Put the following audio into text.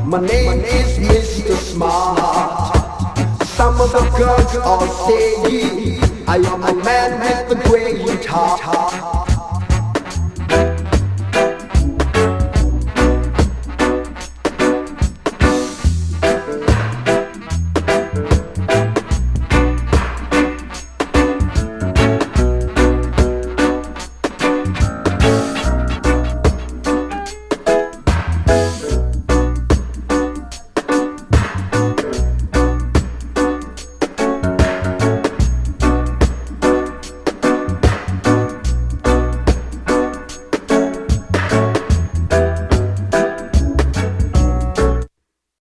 My name is Mr. Smart. Some of the girls all say I am a man with a great heart.